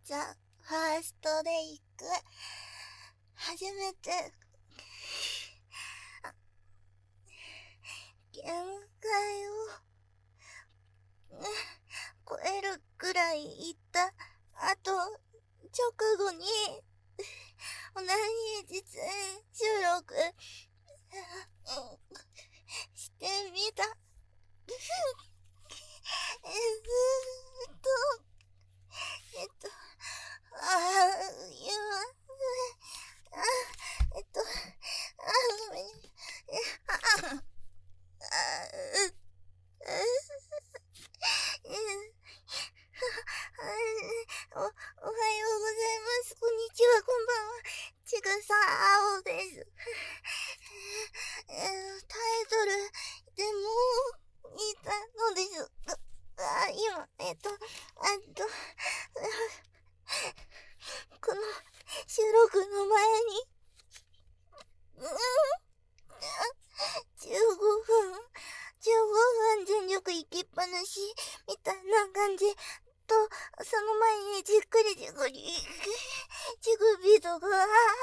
ザ・ファーストレイク初めて限界を超えるくらいいったあと直後に同じ実演収録してみた。ごめん。おはようございます。こんにちは、こんばんは。ちぐさあおです。タイトルでも言ったのです。今、この収録の前に、15分全力行きっぱなしみたいな感じと、その前にじっくり乳首とか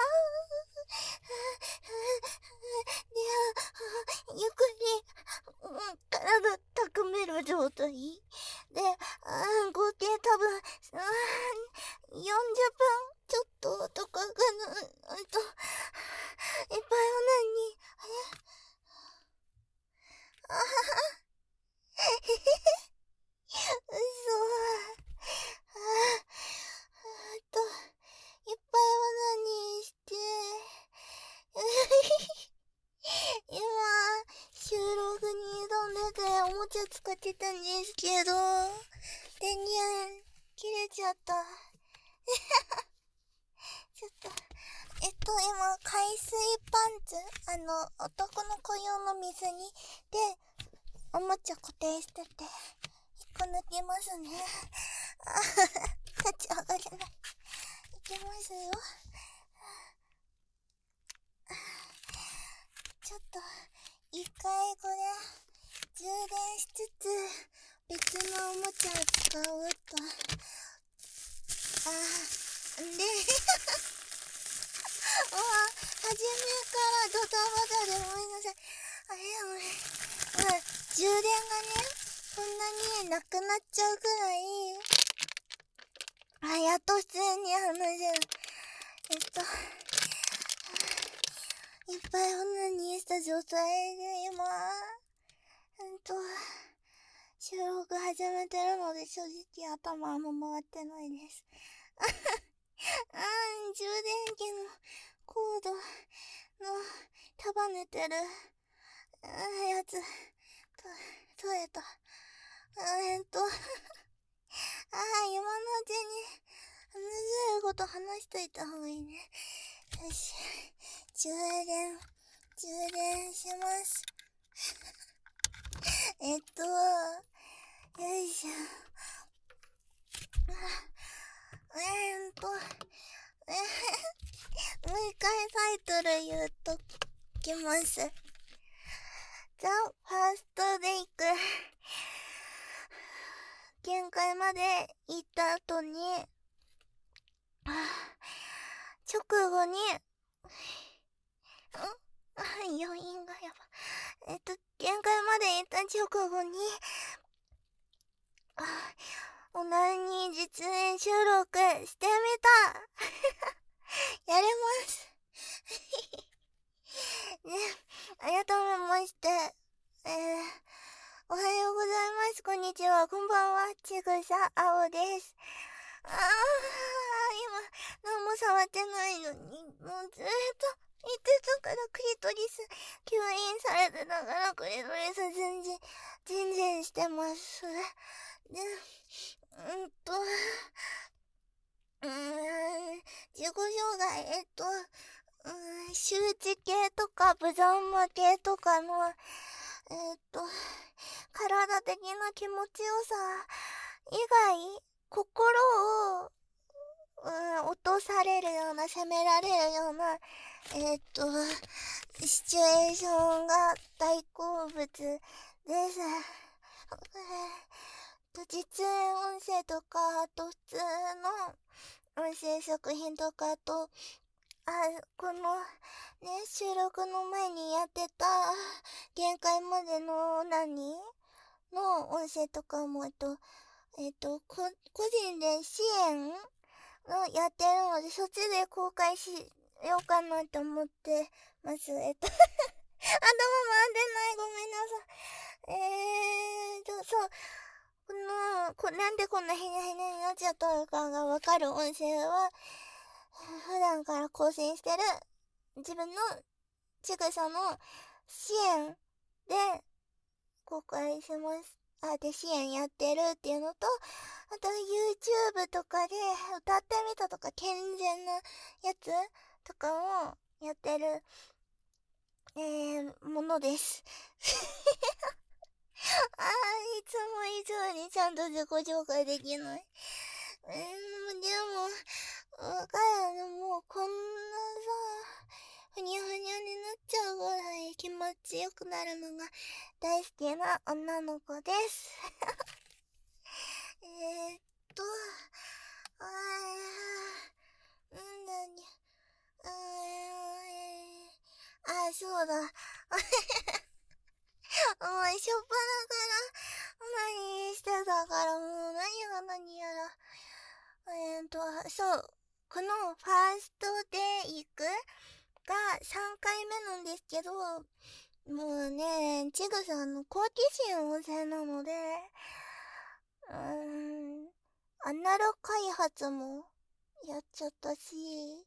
ゆっくり体高める状態で、合計多分40分ちょっととかかな。いっぱいオナニー嘘。いっぱいオナニーして、今、収録に挑んでておもちゃ使ってたんですけど、電源切れちゃった。ちょっと、今、海水パンツ、男の子用の水に、で、おもちゃ固定してて、1個抜きますね。立ち上がれない。いきますよ。ちょっと、一回これ、充電しつつ、別のおもちゃを使おうと。で、初めからドタバタでごめんなさい。充電がね、こんなになくなっちゃうくらい、やっと普通に話せる。いっぱいオナニーした状態で今、収録始めてるので正直頭あんま回ってないです。充電器のコードの束ねてるやつ、取れた。今のうちに、むずいこと話しといた方がいいね。よし。充電します。よいしょ。もう一回タイトル言うときます。ザ・ファーストレイク。限界まで行った後に、直後に、余韻がやば。限界まで行った直後に、オナニー実演収録してみた。やれます。ね、改めまして、おはようございます。こんにちは。こんばんは。ちぐさあおです。今、何も触ってないのに、もうずっと言ってたからクリトリス吸引されてたからクリトリス全然してます。で、自己紹介、周知系とかブザンマ系とかの、体的な気持ちよさ以外、心を、落とされるような、責められるような、シチュエーションが大好物です。実演音声とか、あと普通の音声作品とか、あと、この、ね、収録の前にやってた、限界までのの音声とかも、個人で支援をやってるので、そっちで公開しようかなと思ってます。頭回ってない、ごめんなさい。そう、なんでこんなヘニャヘニャになっちゃったのかがわかる音声は、普段から更新してる自分のちぐさの支援で公開します。で、支援やってるっていうのと、あと YouTube とかで歌ってみたとか健全なやつとかをやってる、ものです。いつも以上にちゃんと自己紹介できない。でも、わかる。もうこんなさ、ふにゃふにゃになっちゃうぐらい気持ちよくなるのが大好きな女の子です。あなんだにそうだ。しょっぱなから何してたからもう何が何やら。そう、このファーストデイクが3回目なんですけど、もうね、ちぐさんの好奇心旺盛なので、アナロ開発もやっちゃったし、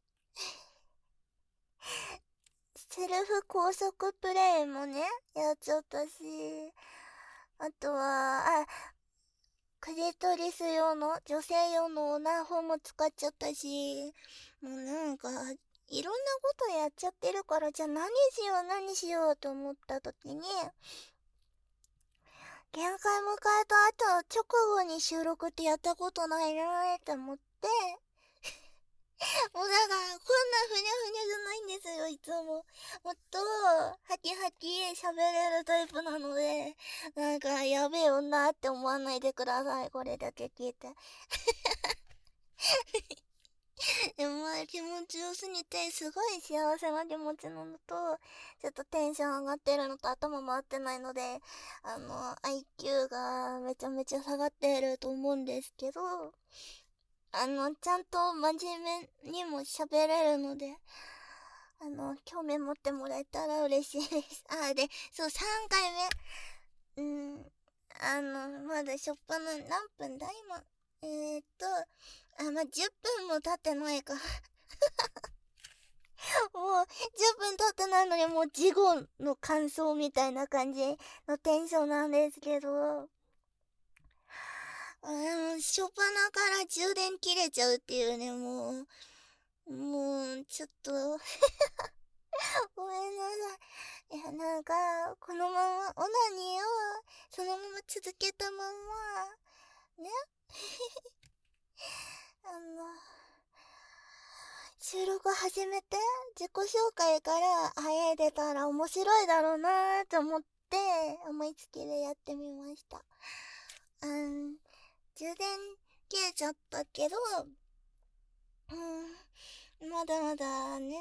セルフ高速プレイもね、やっちゃったし、あとは、クリトリス用の、女性用のオナホも使っちゃったし、もうなんか、いろんなことやっちゃってるから、じゃあ何しようと思った時に、限界迎えた後、直後に収録ってやったことないなーって思って、もうだから、こんなふにゃふにゃじゃないんですよ、いつも。もっと、ハキハキ喋れるタイプなので、なんか、やべえ女って思わないでください、これだけ聞いて。でも気持ちよすぎて、すごい幸せな気持ちなのと、ちょっとテンション上がってるのと頭回ってないので、IQ がめちゃめちゃ下がってると思うんですけど、ちゃんと真面目にも喋れるので、興味持ってもらえたら嬉しいです。で、そう、3回目。まだしょっぱな、何分だ今。10分も経ってないか。もう、10分経ってないのにもう事後の感想みたいな感じのテンションなんですけど、しょっぱなから充電切れちゃうっていうね、もう、ちょっとごめんなさい。いや、なんか、このまま、オナニーを、そのまま続けたまま、ね収録始めて、自己紹介から入れたら面白いだろうなーと思って、思いつきでやってみました。充電切れちゃったけど、まだまだね、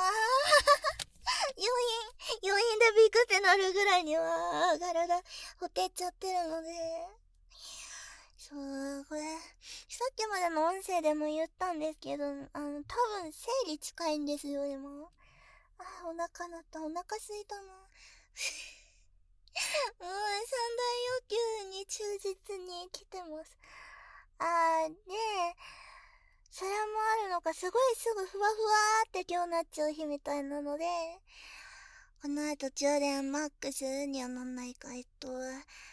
余韻でビクってなるぐらいには、体、ほてっちゃってるので、そう、これ、さっきまでの音声でも言ったんですけど、多分生理近いんですよ、今。お腹鳴った、お腹すいたな。もう、三大欲求に忠実に来てます。で、それもあるのか、すごいすぐふわふわーって今日なっちゃう日みたいなので、この後充電マックスにはなんないか、本当に全然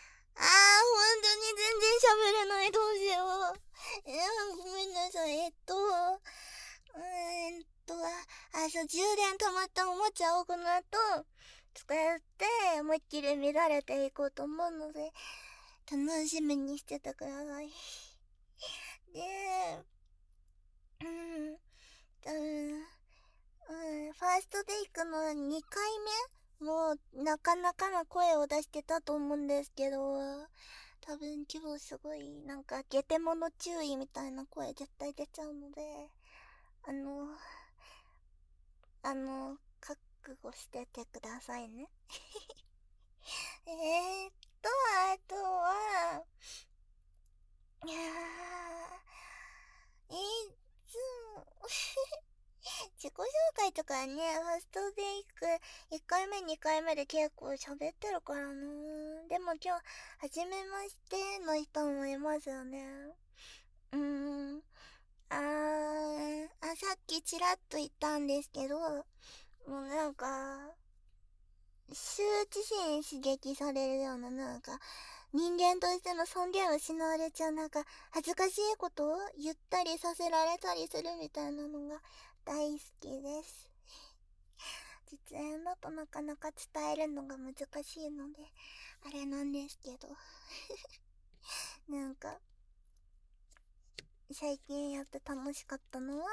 喋れない、どうしよう。ごめんなさい、そう、充電溜まったおもちゃをこの後、使って思いっきり乱れていこうと思うので、楽しみにしててください。で、多分、ファーストテイクの2回目もなかなかな声を出してたと思うんですけど、 多分今日すごいなんかゲテモノ注意みたいな声絶対出ちゃうので、覚悟しててくださいね。あとは、いやいつも自己紹介とかね、ファーストで行く1回目2回目で結構喋ってるからな。でも今日初めましての人もいますよね。さっきちらっと言ったんですけど、もうなんか羞恥心刺激されるような、なんか人間としての尊厳を失われちゃう、なんか恥ずかしいことを言ったりさせられたりするみたいなのが大好きです。実演だとなかなか伝えるのが難しいのであれなんですけどなんか最近やって楽しかったのは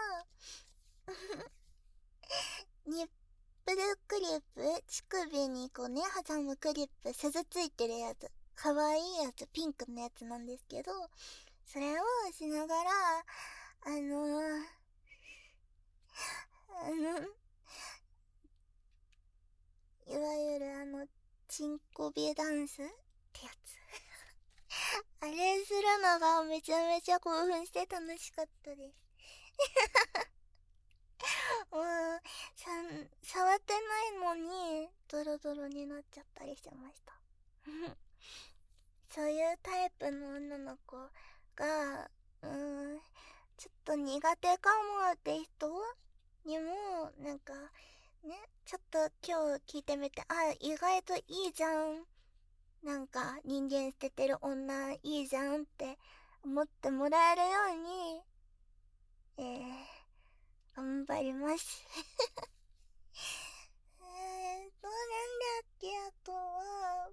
ニップルクリップ、乳首にこうね挟むクリップ、鈴ついてるやつ、かわいいやつ、ピンクのやつなんですけど、それをしながらいわゆるチンコビダンスってやつあれするのがめちゃめちゃ興奮して楽しかったですもう触ってないのにドロドロになっちゃったりしてましたそういうタイプの女の子がちょっと苦手かもって人にもなんかね、ちょっと今日聞いてみて、意外といいじゃん、なんか人間捨ててる女いいじゃんって思ってもらえるように頑張りますどうなんだっけ、あとは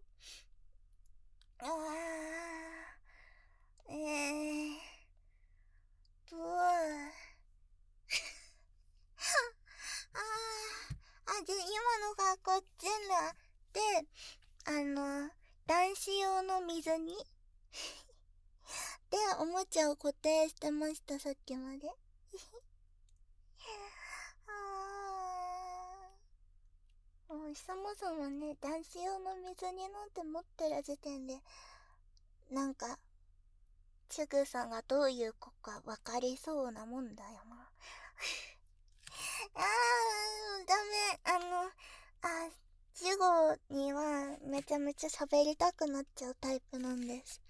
で、今のがこっちだで、男子用の水着でおもちゃを固定してました、さっきまでもうそもそもね、男子用の水着なんて持ってる時点でなんかちぐさがどういう子か分かりそうなもんだよなダメ、ジゴにはめちゃめちゃ喋りたくなっちゃうタイプなんです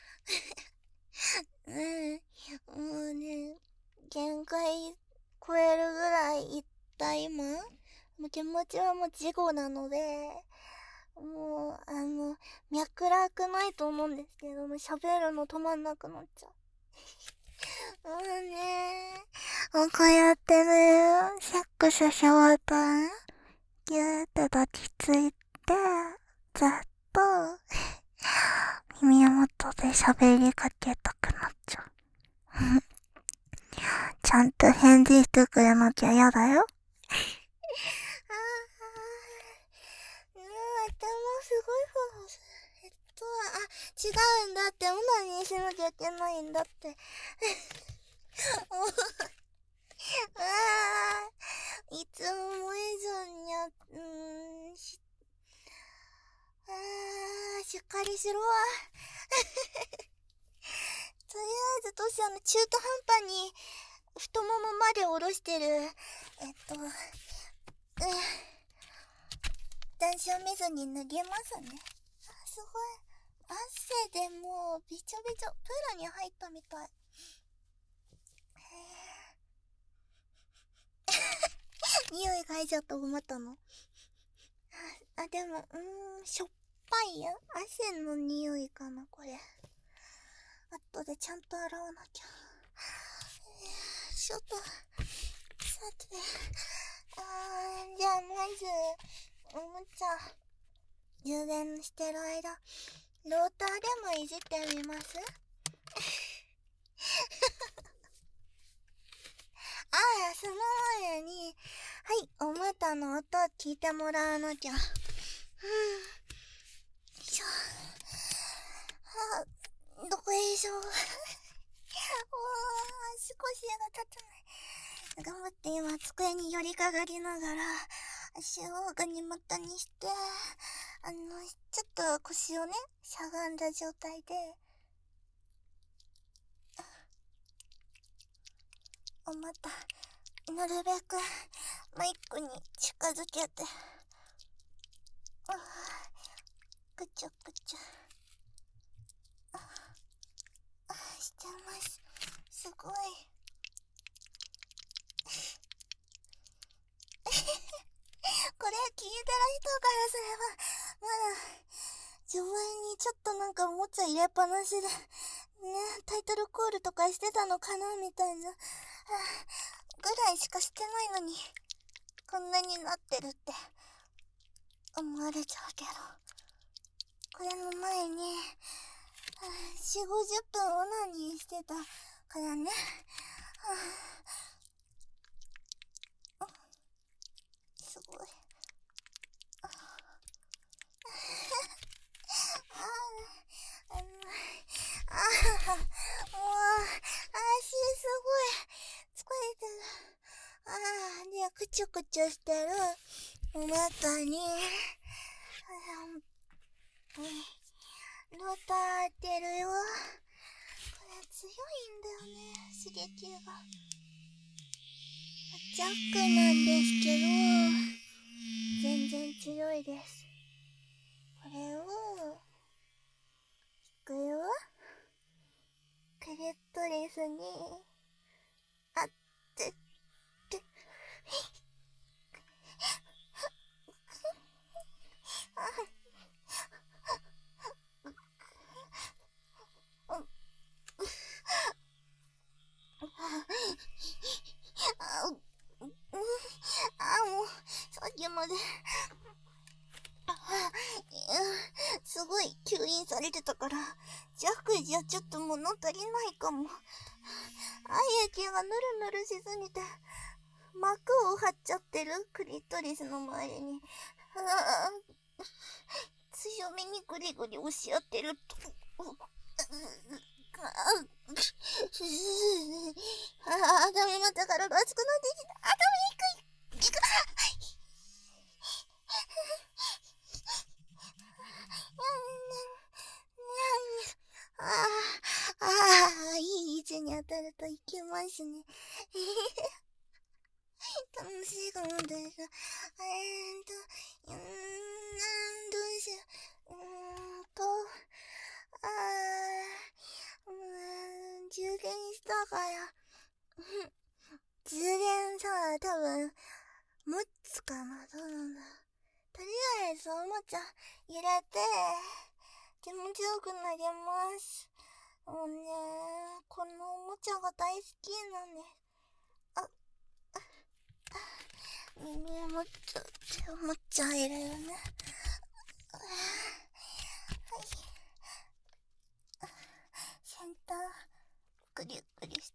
もうね、限界超えるぐらいいった今、もう気持ちはもう事後なので、もう脈絡ないと思うんですけども、喋るの止まんなくなっちゃうもうね、もうこうやってね、セックスし終わったらギューって抱きついてずっと耳元で喋りかけたくなっちゃうちゃんと返事してくれなきゃやだよ頭すごいふわふわする。違うんだって、オナニーしなきゃいけないんだっていつも以上にしっかりしろとりあえずどうしよう、中途半端に太ももまで下ろしてる男子を見ずに脱げますね。すごい汗でもうびちょびちょ、プールに入ったみたい匂い嗅いじゃった思ったのでもしょっぱいよ、汗の匂いかなこれ。後でちゃんと洗わなきゃちょっとさてじゃあまずおもちゃ充電してる間ローターでもいじってみますその前にお股の音聞いてもらわなきゃよいしょしょ。少しが立たない。頑張って今、机に寄りかがりながら、足をガニ股にして、ちょっと腰をね、しゃがんだ状態で、また、なるべく、マイクに近づけて、くちゃくちゃ、してます。すごい。これ聞いてる人からすれば、まだ、序盤にちょっとなんかおもちゃ入れっぱなしで、ね、タイトルコールとかしてたのかなみたいな、ぐらいしかしてないのに、こんなになってるって思われちゃうけど、これの前に、4、50分オナニーしてたからね。すごい。もう、足すごい疲れてる。で、くちゅくちゅしてるお股に、ロターってるよ。これ強いんだよね、刺激が。ジャックなんですけど、全然強いです。これを、引くよ。クリトリスに、あってって、もう、さっきまで、すごい吸引されてたから、弱じゃちょっと物足りないかも。液がヌルヌルしすぎて、膜を張っちゃってるクリトリスの周りに。強めにグリグリ押し合ってると。頭また体が熱くなってきた。頭いく。いい位置に当たるといけますね。楽しいかもです。どうしよう。充電したから。充電さ、多分、持つかな。どうなんだ。とりあえずおもちゃ入れて、気持ちよくなります。もうね、このおもちゃが大好きなんです。耳もちょっとおもちゃ入れるね。先端、グリグリして、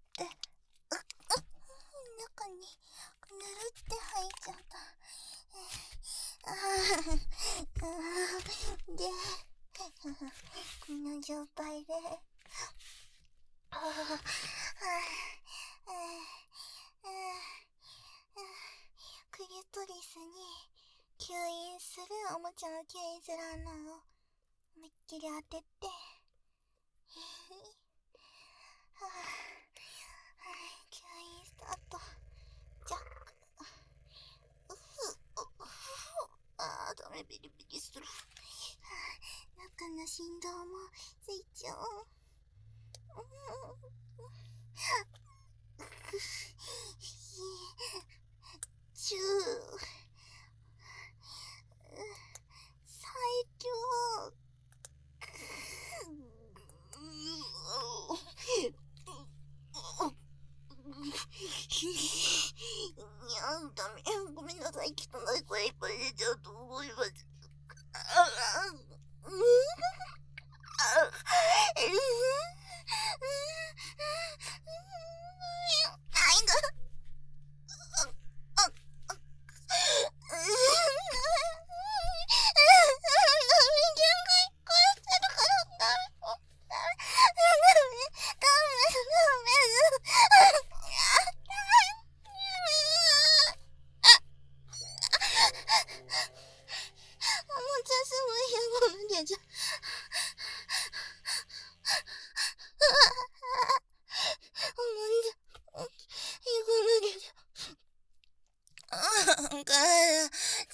中に、ぬるって入っちゃった。で、こんな状態で、クリトリスに吸引するおもちゃの吸引する穴を思いっきり当てて、吸引した後、ジャック。ダメ、ビリビリする。中の振動もついちゃう。チュー。最強。ダメ。ごめんなさい。汚い声いっぱい出ちゃうと思います。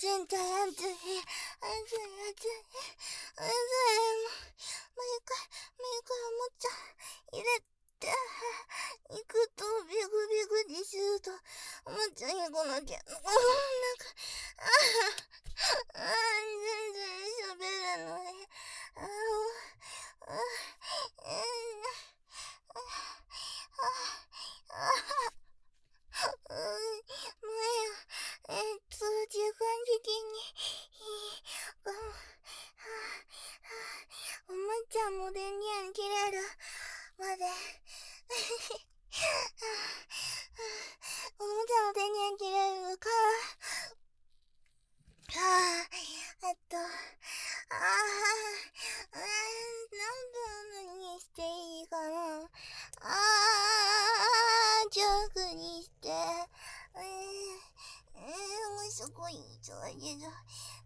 全体熱い。毎回おもちゃ入れて、行くとビグビグにすると、おもちゃに来なきゃ。全然喋れない。時間的に、おもちゃも電源切れるまで、おもちゃの電源切れるから、何分にしていいかな。10にして、すごい急いでる。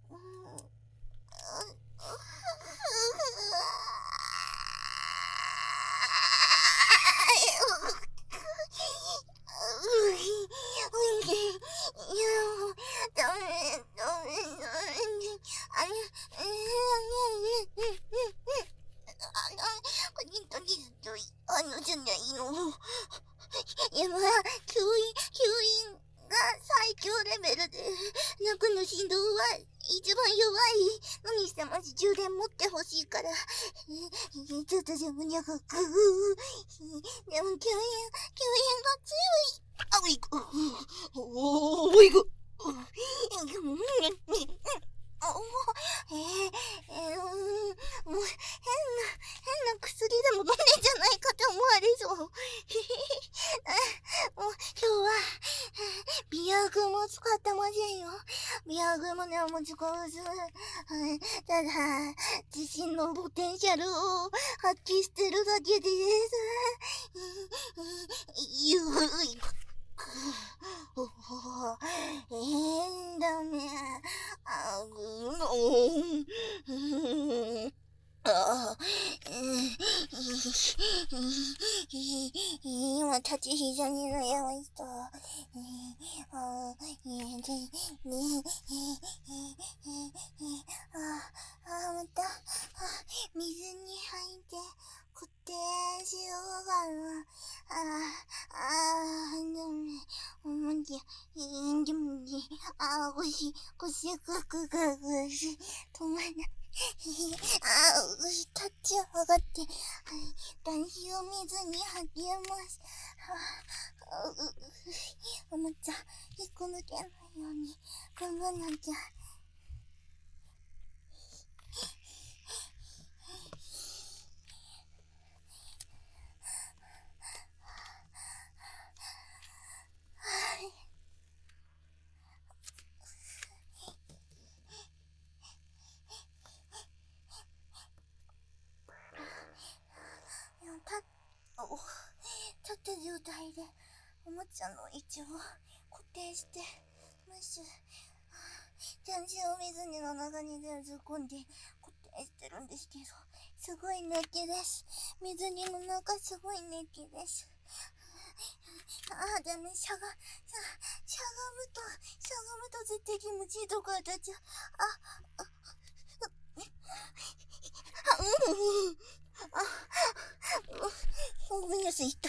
ダメ。じゃないの。今、吸引が最強レベルで、中の振動は一番弱いのにしてまし充電持ってほしいから。ちょっとでも長く。でも吸引が強い。おいく。もう変な薬でも飲んでんじゃないかって思われそう。もう今日はビアグも使ってませんよ。ビアグもね、も使わず。ただ、自身のポテンシャルを発揮してるだけです。ダメ。今、立ち膝に悩ました。また、水に入って固定しようかな。でもね、でもね、腰ガクガクし、止まらない。立ち上がって、男子を水に吐きます。おもちゃ、引っこ抜けないように頑張んなきゃ。立った状態でおもちゃの位置を固定してます。男子を水の中に突っ込んで固定してるんですけど、すごい熱気です。水着の中すごい熱気です。でもしゃがむと絶対気持ちいいとこ当たっちゃう。ごめんなさい、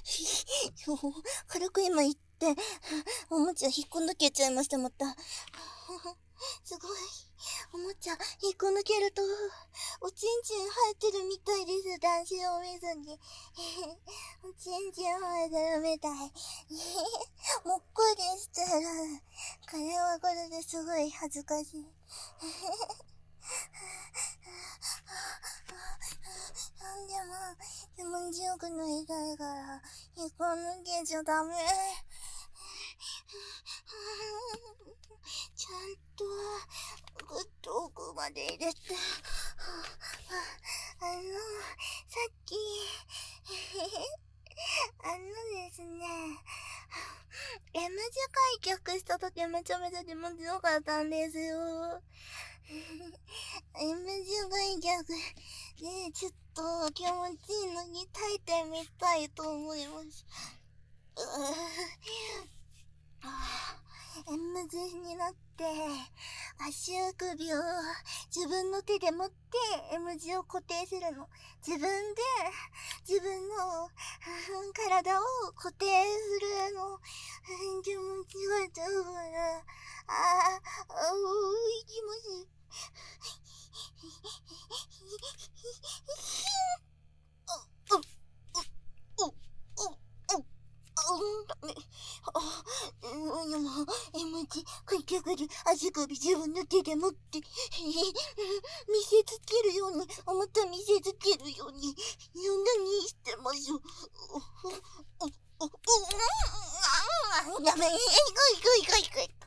軽く今言って、おもちゃ引っこ抜けちゃいました、また。すごい。おもちゃ引っこ抜けると、おちんちん生えてるみたいです、男子を見ずに。おちんちん生えてるみたい。もっこりしてる。これはこれですごい恥ずかしい。でも強くなりたいから、引っこ抜けちゃダメ。ちゃんと、ぐっと奥まで入れて。さっき、ですね、M 字開脚したときめちゃめちゃ気持ちよかったんですよ。M 字開脚で、ちょっと気持ちいいのに耐えてみたいと思います。 M 字になって、足首を自分の手で持って M 字を固定するの。自分で自分の体を固定するの。気持ちがちゃうから。気持ちいい。M 字開脚で足首自分の手で持って見せつけるように、また見せつけるように何してましょう。やべえ、行こう。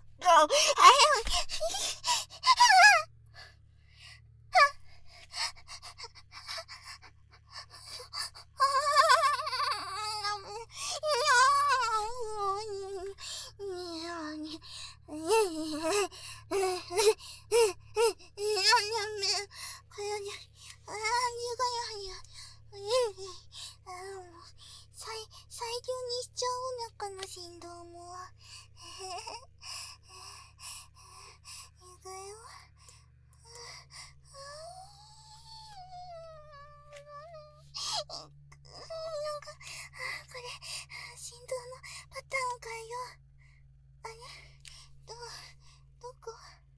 最強にしちゃおう、中の振動も。いくよ。なんか、これ、振動のパターン変えよう。あれ？どこ？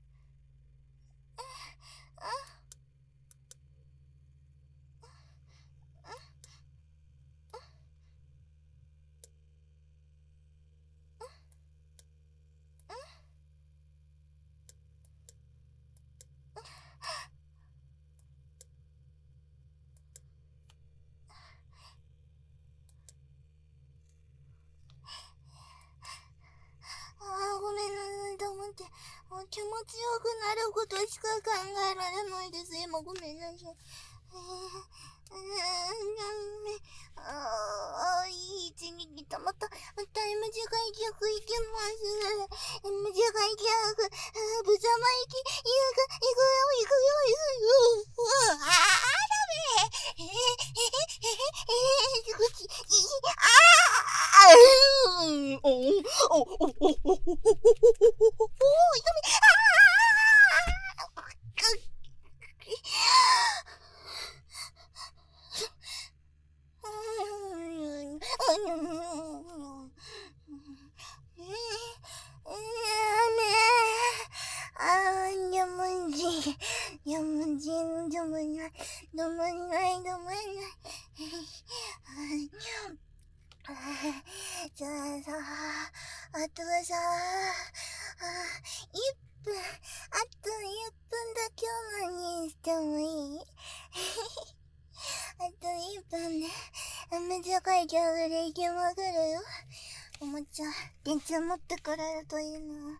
ごめんなさいと思って、気持ちよくなることしか考えられないです。今ごめんなさい。いい位置に来た。また M 字開脚いきます。M 字開脚、ぶざまいき、いくよ。ダメ。じゃあさ、あとさ、1分、あと1分だけ何してもいい？あと1分で、M 字開脚で行きまくるよ。おもちゃ、電池持ってくれるといいな。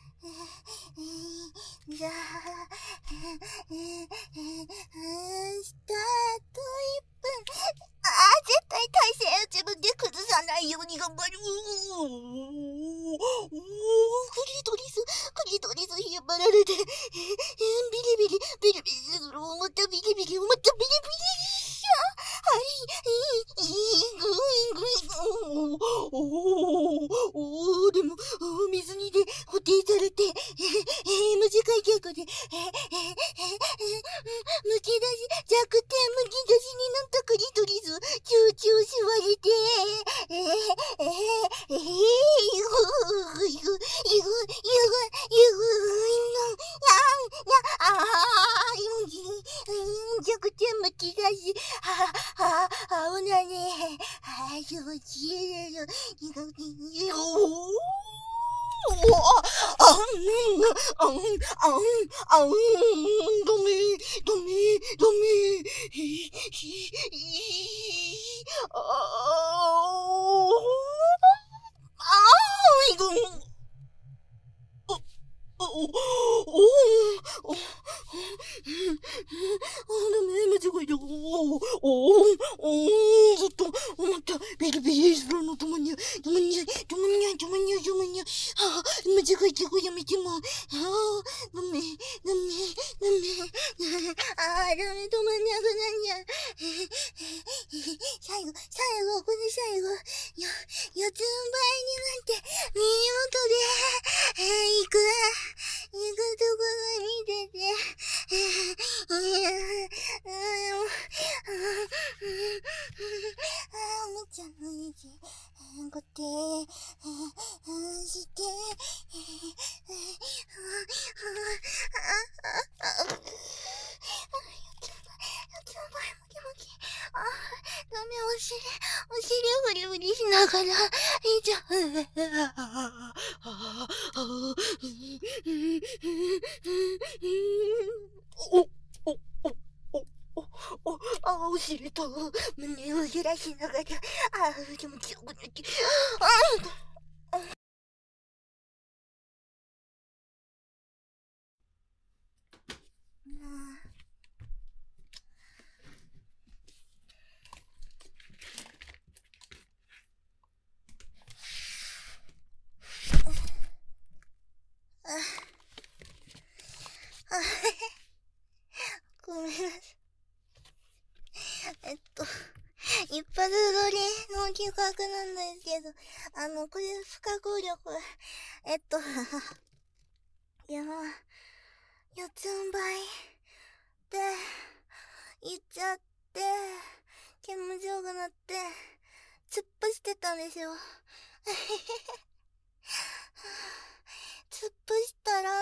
じゃあ、スタート1分。絶対体勢を自分で崩さないように頑張る。クリトリス引っ張られて、ビリビリする。またビリビリ。でも、水にで固定されて、M 字開脚で、むき出し、弱点むき出しになったクリトリス、チューチュー吸われて、弱点むき出し、おなね、気持ちいいよ。ダメ。間違えた。ずっと思った。ビリビリするのともにゃ。間違えた。やめても。ダメ。ダメ、止まんなくなっちゃう。最後、四つん這いになって、身を飛行くところ見てて、むちゃんの家、ごて、して、ダメ、お尻をフリフリしながら、お、お、お、お尻と胸を揺らしながら、気持ちよくなって、ごめんなさい。一発撮りの企画なんですけど、これ不可抗力、いや、四つん這いで、行っちゃって、気持ちよくなって、突っ走ってたんですよ。突っ走ったら、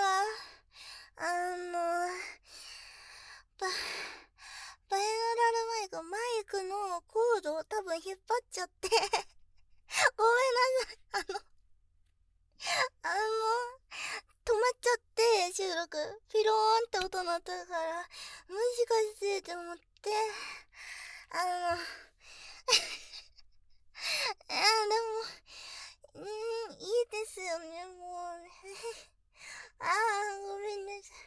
バイノラルマイク、マイクのコードを多分引っ張っちゃって、ごめんなさい。止まっちゃって、収録。ピローンって音鳴ったから、もしかしてって思って、でも、いいですよね、もうね。ごめんなさい。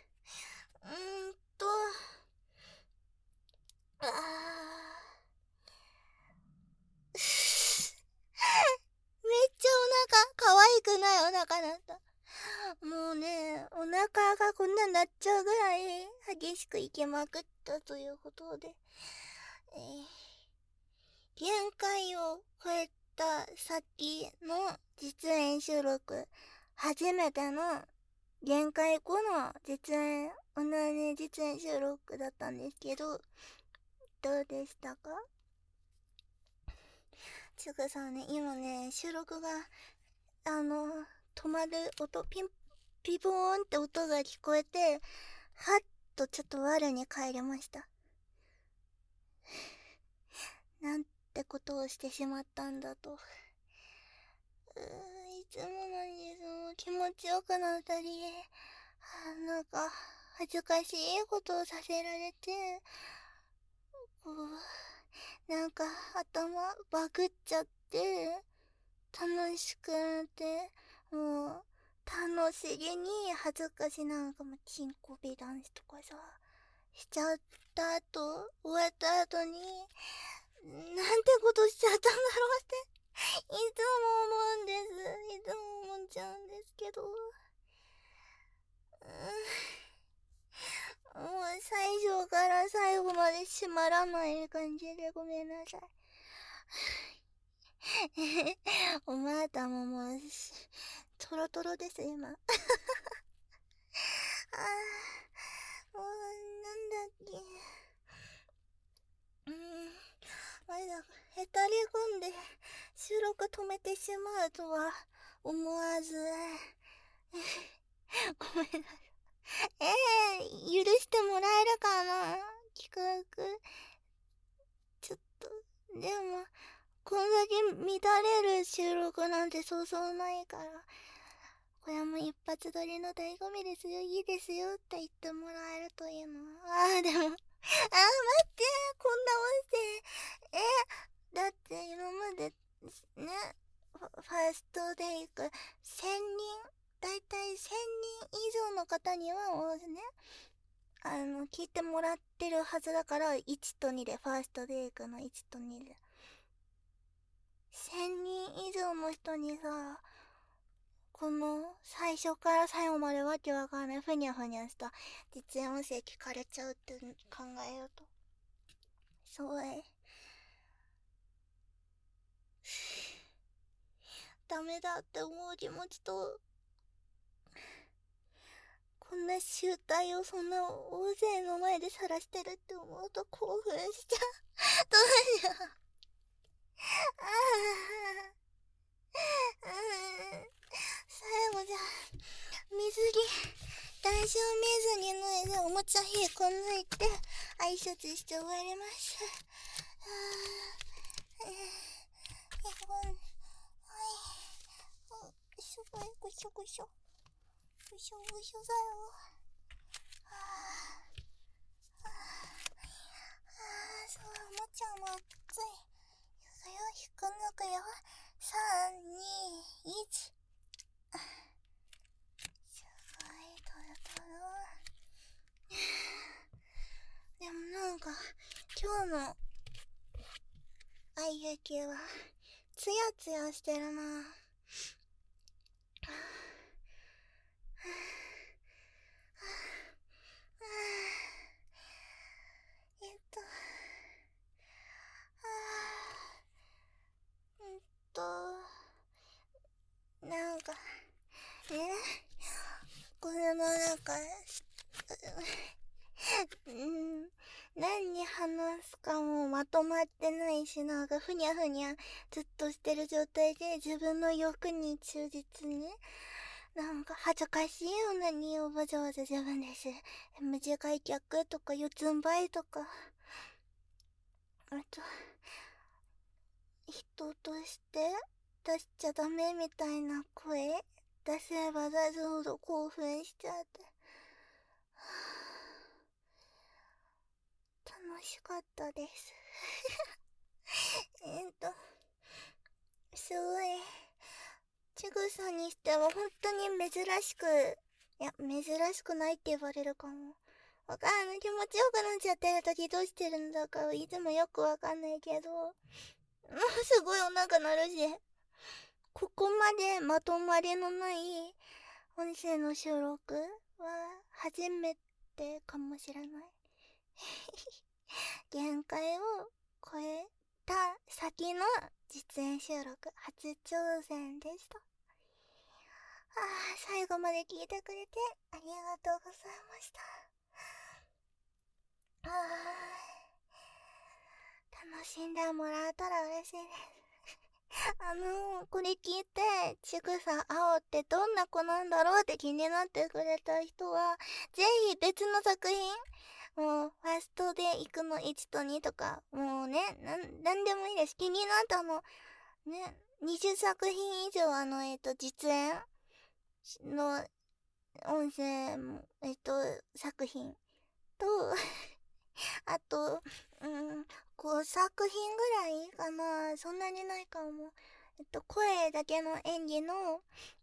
めっちゃお腹、可愛くないお腹だった。もうね、お腹がこんなになっちゃうぐらい激しくいけまくったということで、限界を超えた先の実演収録、初めての限界後の実演、同じ実演収録だったんですけど、どうでしたか？つぐさんね、今ね、収録が、止まる音、ピボーンって音が聞こえて、はっとちょっと我に返りました。なんてことをしてしまったんだと。いつもなんですも気持ちよくなったり、なんか、恥ずかしいことをさせられて、こう、なんか頭バグっちゃって、楽しくなって、もう、楽しげに恥ずかしなんかもチンコビダンスとかさ、しちゃった後、終わった後に、なんてことしちゃったんだろうって、いつも思うんです。いつも思っちゃうんですけど。もう最初から最後まで閉まらない感じでごめんなさい。おまたももう、トロトロです、今。もう、なんだっけ。まだ、へたり込んで、収録止めてしまうとは、思わず。ごめんなさい。許してもらえるかな企画。ちょっと、でも、こんだけ乱れる収録なんてそうそうないから、これも一発撮りの醍醐味ですよ、いいですよって言ってもらえるというのは。でも、待って、こんな音声。だって今まで、ね、ファーストで行く1000人、だいたい1000人以上の方にはもうね、聞いてもらってるはずだから、1と2で、ファーストで行くの1と2で。1000人以上の人にさ、この最初から最後までわけわかんないふにゃふにゃした実演音声聞かれちゃうって考えると、すごいダメだって思う気持ちと、こんな集体をそんな大勢の前で晒してるって思うと興奮しちゃう。どうしよう。最後じゃ水着男子を見ずに脱いでおもちゃ引っこ抜いて挨拶して終わります。すごいぐしょぐしょぐしょぐしょだよ。そう、おもちゃも熱い。いくよ、引っこ抜くよ。3、2、1。すごいトロトロ。でもなんか今日の愛雪はツヤツヤしてるな。なんかこれのなんか何に話すかもまとまってないし、なんかふにゃふにゃずっとしてる状態で自分の欲に忠実に、なんか恥ずかしいようなにをわざわざ自分です。短い脚とか四つん這いとか、あと人として出しちゃダメみたいな声出せば出すほど興奮しちゃって、楽しかったです。すごいちぐさにしては本当に珍しく、いや珍しくないって言われるかも。わかんない。気持ちよくなっちゃってる時どうしてるんだかいつもよくわかんないけど、すごいお腹鳴るし、ここまでまとまりのない音声の収録は初めてかもしれない。限界を超えた先の実演収録初挑戦でした。最後まで聞いてくれてありがとうございました。楽しんでもらえたら嬉しいです。これ聞いてちぐさあおってどんな子なんだろうって気になってくれた人はぜひ別の作品、もうファーストで行くの1と2とか、もうね、なんでもいいです。気になったのね、20作品以上実演の音声作品とあと5作品ぐらいかな、そんなにないかも。声だけの演技の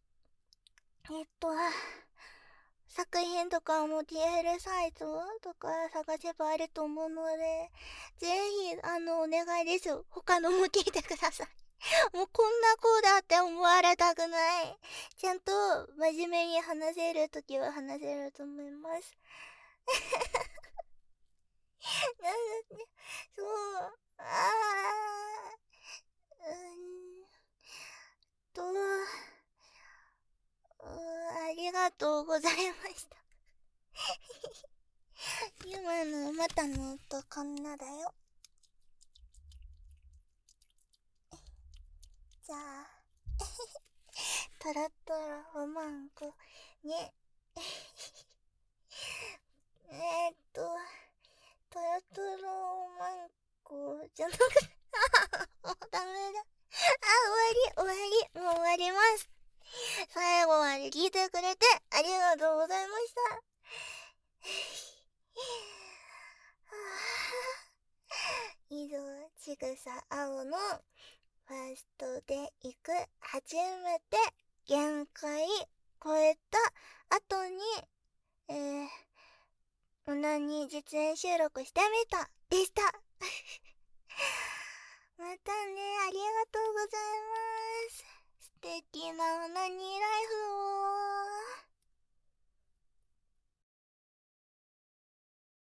作品とかも TL サイトとか探せばあると思うので、ぜひお願いです。他のも聞いてください。もうこんな子だって思われたくない。ちゃんと真面目に話せるときは話せると思います。なんだって、そう、ありがとうございました。今のまたの音こんなだよ。じゃあトロトロおまんこねトロトロおまんこじゃなくもうダメだ。終わりもう終わります。最後まで聞いてくれてありがとうございました。以上、ちぐさあおのファーストで行く初めて限界超えた後に無難に実演収録してみたでした。またね、ありがとうございます。素敵なオナニーライフを